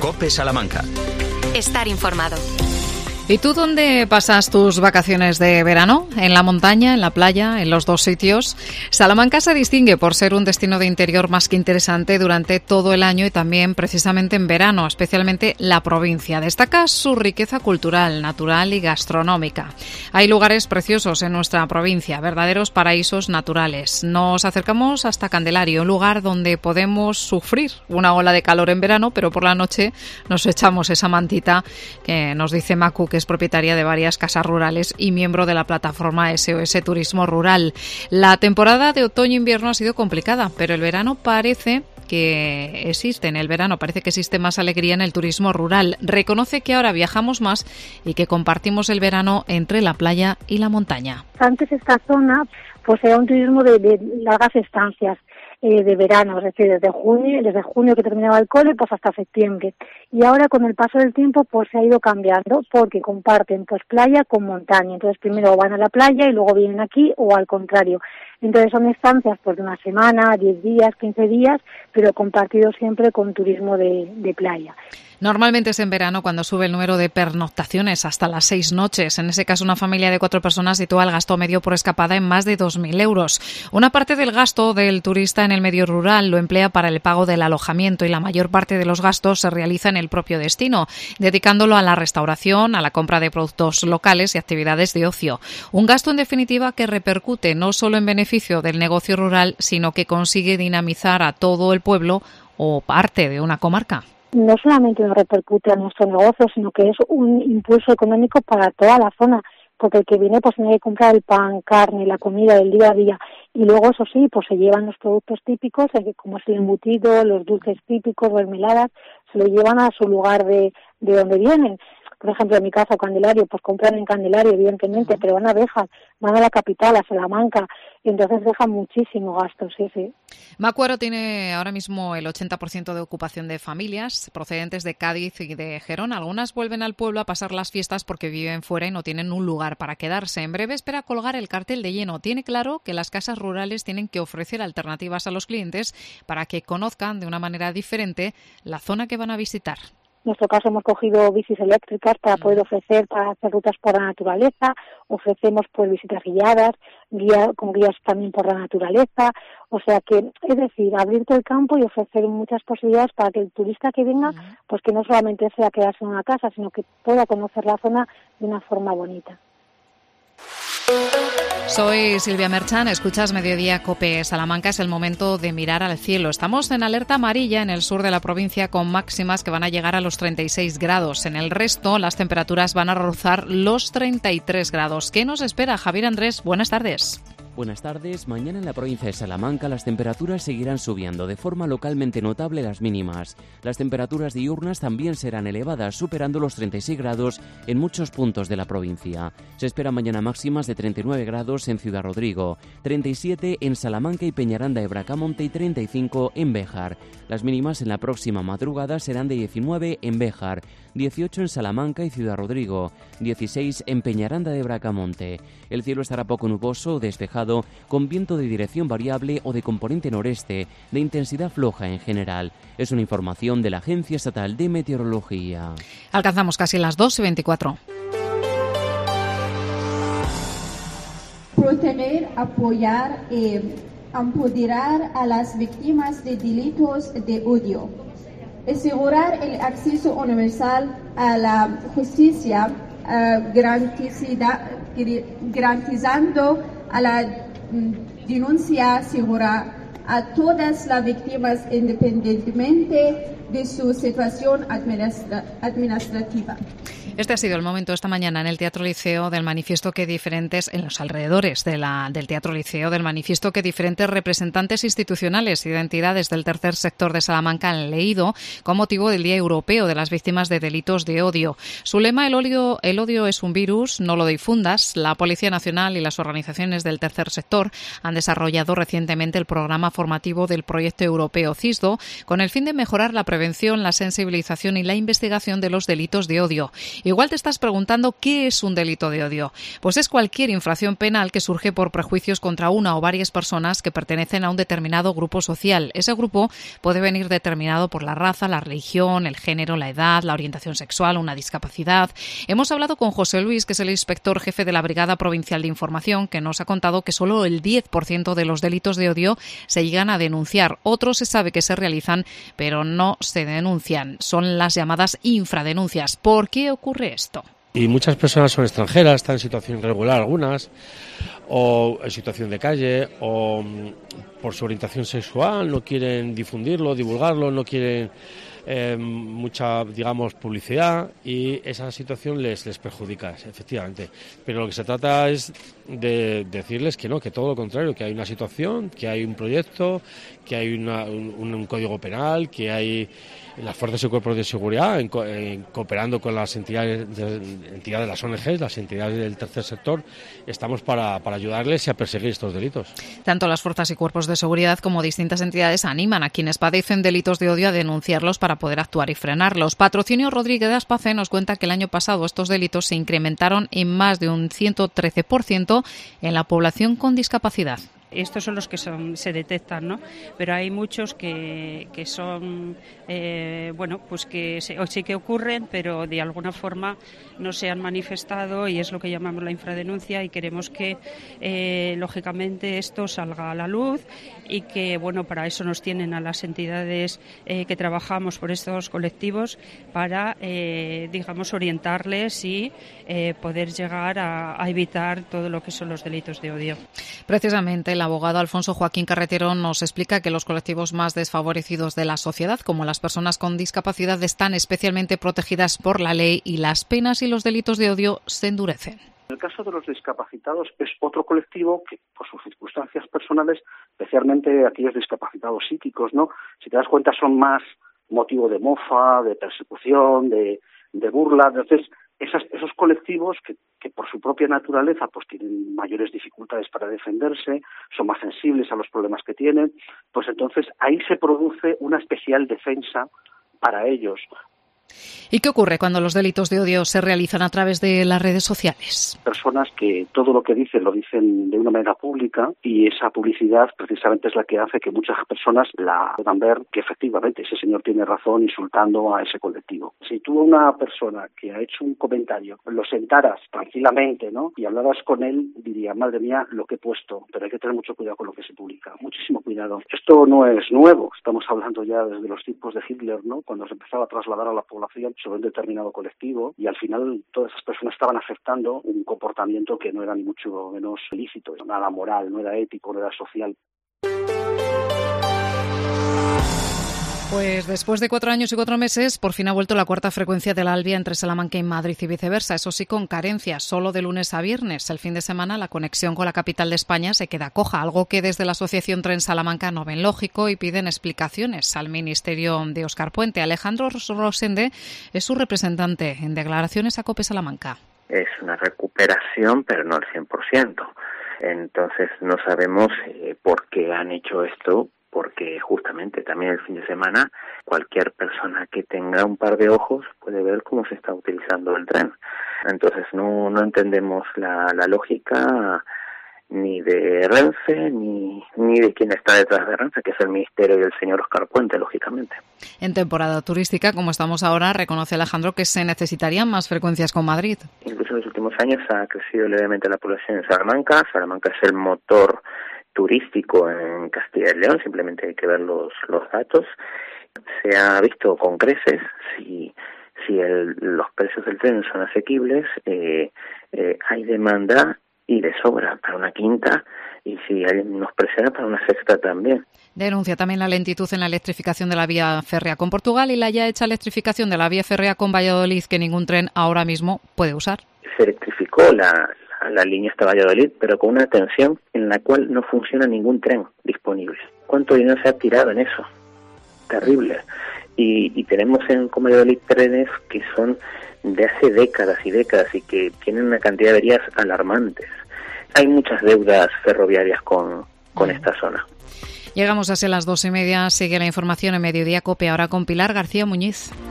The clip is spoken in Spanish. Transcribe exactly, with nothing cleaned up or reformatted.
COPE Salamanca. Estar informado. ¿Y tú dónde pasas tus vacaciones de verano? ¿En la montaña, en la playa, en los dos sitios? Salamanca se distingue por ser un destino de interior más que interesante durante todo el año y también precisamente en verano, especialmente la provincia. Destaca su riqueza cultural, natural y gastronómica. Hay lugares preciosos en nuestra provincia, verdaderos paraísos naturales. Nos acercamos hasta Candelario, un lugar donde podemos sufrir una ola de calor en verano, pero por la noche nos echamos esa mantita que nos dice Macu, que es propietaria de varias casas rurales y miembro de la plataforma S O S Turismo Rural. La temporada de otoño-invierno ha sido complicada, pero el verano parece que existe, en el verano parece que existe más alegría en el turismo rural. Reconoce que ahora viajamos más y que compartimos el verano entre la playa y la montaña. Antes esta zona pues era un turismo de, de largas estancias. Eh, de verano, es decir, desde junio, desde junio que terminaba el cole, pues hasta septiembre. Y ahora con el paso del tiempo, pues se ha ido cambiando, porque comparten pues playa con montaña. Entonces primero van a la playa y luego vienen aquí, o al contrario. Entonces son estancias pues de una semana, diez días, quince días, pero compartidos siempre con turismo de, de playa. Normalmente es en verano cuando sube el número de pernoctaciones hasta las seis noches. En ese caso, una familia de cuatro personas sitúa el gasto medio por escapada en más de dos mil euros. Una parte del gasto del turista en el medio rural lo emplea para el pago del alojamiento y la mayor parte de los gastos se realiza en el propio destino, dedicándolo a la restauración, a la compra de productos locales y actividades de ocio. Un gasto, en definitiva, que repercute no solo en beneficio del negocio rural, sino que consigue dinamizar a todo el pueblo o parte de una comarca. No solamente nos repercute a nuestro negocio, sino que es un impulso económico para toda la zona, porque el que viene pues tiene que comprar el pan, carne, la comida del día a día, y luego eso sí, pues se llevan los productos típicos, como es el embutido, los dulces típicos, mermeladas, se lo llevan a su lugar de, de donde vienen. Por ejemplo, en mi casa, Candelario, pues compran en Candelario, evidentemente, uh-huh. pero van a Béjar, van a la capital, a Salamanca, y entonces dejan muchísimo gasto, sí, sí. Macuaro tiene ahora mismo el ochenta por ciento de ocupación de familias procedentes de Cádiz y de Gerona. Algunas vuelven al pueblo a pasar las fiestas porque viven fuera y no tienen un lugar para quedarse. En breve espera colgar el cartel de lleno. Tiene claro que las casas rurales tienen que ofrecer alternativas a los clientes para que conozcan de una manera diferente la zona que van a visitar. En nuestro caso hemos cogido bicis eléctricas para poder ofrecer, para hacer rutas por la naturaleza, ofrecemos pues visitas guiadas, guía, con guías también por la naturaleza, o sea que, es decir, abrir todo el campo y ofrecer muchas posibilidades para que el turista que venga, pues que no solamente sea quedarse en una casa, sino que pueda conocer la zona de una forma bonita. Soy Silvia Merchan, escuchas Mediodía COPE Salamanca. Es el momento de mirar al cielo. Estamos en alerta amarilla en el sur de la provincia con máximas que van a llegar a los treinta y seis grados. En el resto las temperaturas van a rozar los treinta y tres grados. ¿Qué nos espera? Javier Andrés, buenas tardes. Buenas tardes. Mañana en la provincia de Salamanca las temperaturas seguirán subiendo, de forma localmente notable las mínimas. Las temperaturas diurnas también serán elevadas, superando los treinta y seis grados en muchos puntos de la provincia. Se esperan mañana máximas de treinta y nueve grados en Ciudad Rodrigo, treinta y siete en Salamanca y Peñaranda de Bracamonte y treinta y cinco en Béjar. Las mínimas en la próxima madrugada serán de diecinueve en Béjar, dieciocho en Salamanca y Ciudad Rodrigo, dieciséis en Peñaranda de Bracamonte. El cielo estará poco nuboso o despejado, con viento de dirección variable o de componente noreste, de intensidad floja en general. Es una información de la Agencia Estatal de Meteorología. Alcanzamos casi las dos y veinticuatro. Proteger, apoyar y empoderar a las víctimas de delitos de odio. Asegurar el acceso universal a la justicia, uh, garantizada, garantizando a la denuncia segura a todas las víctimas independientemente de su situación administra- administrativa. Este ha sido el momento esta mañana en el Teatro Liceo del manifiesto que diferentes, en los alrededores de la, del Teatro Liceo, del manifiesto que diferentes representantes institucionales y de entidades del tercer sector de Salamanca han leído con motivo del Día Europeo de las Víctimas de Delitos de Odio. Su lema, el odio, el odio es un virus, no lo difundas. La Policía Nacional y las organizaciones del tercer sector han desarrollado recientemente el programa formativo del proyecto europeo CISDO con el fin de mejorar la prevención, la sensibilización y la investigación de los delitos de odio. Igual te estás preguntando qué es un delito de odio. Pues es cualquier infracción penal que surge por prejuicios contra una o varias personas que pertenecen a un determinado grupo social. Ese grupo puede venir determinado por la raza, la religión, el género, la edad, la orientación sexual, una discapacidad. Hemos hablado con José Luis, que es el inspector jefe de la Brigada Provincial de Información, que nos ha contado que solo el diez por ciento de los delitos de odio se llegan a denunciar. Otros se sabe que se realizan, pero no se denuncian. Son las llamadas infradenuncias. ¿Por qué ocurre esto? Y muchas personas son extranjeras, están en situación irregular algunas, o en situación de calle, o por su orientación sexual no quieren difundirlo, divulgarlo, no quieren eh, mucha, digamos, publicidad, y esa situación les, les perjudica, efectivamente. Pero lo que se trata es de decirles que no, que todo lo contrario, que hay una situación, que hay un proyecto, que hay una, un, un código penal, que hay las fuerzas y cuerpos de seguridad en, en, cooperando con las entidades de, entidades de las O N Ges, las entidades del tercer sector, estamos para, para ayudarles y a perseguir estos delitos. Tanto las fuerzas y cuerpos de seguridad como distintas entidades animan a quienes padecen delitos de odio a denunciarlos para poder actuar y frenarlos. Patrocinio Rodríguez de Aspace nos cuenta que el año pasado estos delitos se incrementaron en más de un ciento trece por ciento en la población con discapacidad. Estos son los que son, se detectan, ¿no? Pero hay muchos que, que son, eh, bueno, pues que se, sí que ocurren, pero de alguna forma no se han manifestado, y es lo que llamamos la infradenuncia, y queremos que, eh, lógicamente, esto salga a la luz, y que, bueno, para eso nos tienen a las entidades eh, que trabajamos por estos colectivos para, eh, digamos, orientarles y eh, poder llegar a, a evitar todo lo que son los delitos de odio. Precisamente, el abogado Alfonso Joaquín Carretero nos explica que los colectivos más desfavorecidos de la sociedad, como las personas con discapacidad, están especialmente protegidas por la ley y las penas y los delitos de odio se endurecen. En el caso de los discapacitados es otro colectivo que, por sus circunstancias personales, especialmente aquellos discapacitados psíquicos, ¿no? Si te das cuenta, son más motivo de mofa, de persecución, de, de burla. Entonces, esas, esos colectivos que, que por su propia naturaleza pues tienen mayores dificultades para defenderse, son más sensibles a los problemas que tienen, pues entonces ahí se produce una especial defensa para ellos. ¿Y qué ocurre cuando los delitos de odio se realizan a través de las redes sociales? Personas que todo lo que dicen lo dicen de una manera pública, y esa publicidad precisamente es la que hace que muchas personas la puedan ver que efectivamente ese señor tiene razón insultando a ese colectivo. Si tú a una persona que ha hecho un comentario lo sentaras tranquilamente, ¿no?, y hablaras con él, diría, madre mía, lo que he puesto, pero hay que tener mucho cuidado con lo que se publica, muchísimo cuidado. Esto no es nuevo, estamos hablando ya desde los tiempos de Hitler, ¿no?, cuando se empezaba a trasladar a la población sobre un determinado colectivo, y al final todas esas personas estaban aceptando un comportamiento que no era ni mucho menos lícito, nada moral, no era ético, no era social. Pues después de cuatro años y cuatro meses, por fin ha vuelto la cuarta frecuencia del Alvia entre Salamanca y Madrid y viceversa. Eso sí, con carencias, solo de lunes a viernes. El fin de semana la conexión con la capital de España se queda coja, algo que desde la Asociación Tren Salamanca no ven lógico y piden explicaciones al Ministerio de Óscar Puente. Alejandro Rosende es su representante en declaraciones a COPE Salamanca. Es una recuperación, pero no al cien por ciento. Entonces no sabemos eh, por qué han hecho esto, porque justamente también el fin de semana cualquier persona que tenga un par de ojos puede ver cómo se está utilizando el tren. Entonces no, no entendemos la, la lógica ni de Renfe ni, ni de quien está detrás de Renfe, que es el Ministerio y el señor Óscar Puente, lógicamente. En temporada turística, como estamos ahora, reconoce Alejandro que se necesitarían más frecuencias con Madrid. Incluso en los últimos años ha crecido levemente la población en Salamanca. Salamanca es el motor turístico en Castilla y León, simplemente hay que ver los, los datos. Se ha visto con creces si, si el, los precios del tren son asequibles, eh, eh, hay demanda y de sobra para una quinta, y si alguien nos presiona para una sexta también. Denuncia también la lentitud en la electrificación de la vía férrea con Portugal y la ya hecha electrificación de la vía férrea con Valladolid, que ningún tren ahora mismo puede usar. Se electrificó la, la, la línea hasta Valladolid, pero con una tensión en la cual no funciona ningún tren disponible. ¿Cuánto dinero se ha tirado en eso? Terrible. Y, y tenemos en Valladolid trenes que son de hace décadas y décadas y que tienen una cantidad de averías alarmantes. Hay muchas deudas ferroviarias con, con esta zona. Llegamos a las dos y media. Sigue la información en Mediodía COPE, ahora con Pilar García Muñiz.